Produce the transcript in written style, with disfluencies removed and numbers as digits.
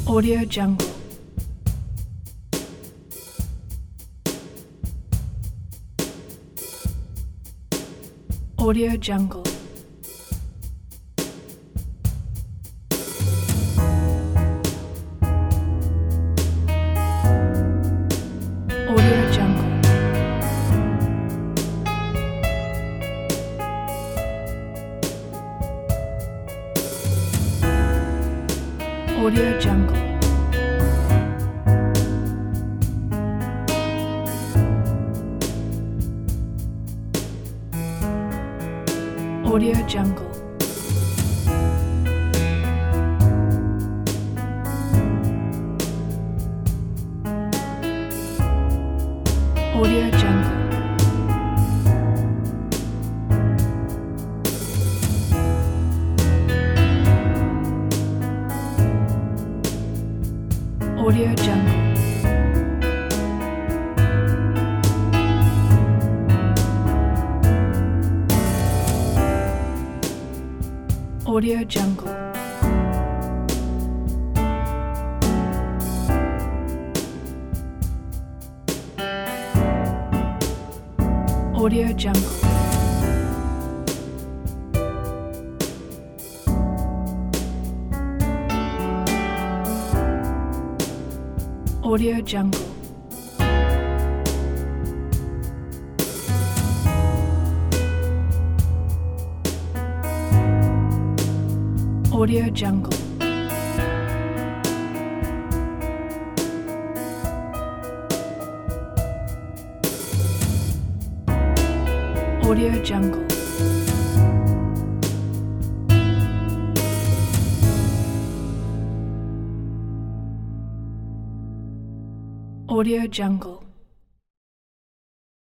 Audio Jungle. Audio Jungle. Audio Jungle. Audio Jungle. Audio Jungle. Audio Jungle. Audio Jungle. Audio Jungle. Audio Jungle. Audio Jungle. Audio Jungle. Audio Jungle. Audio Jungle.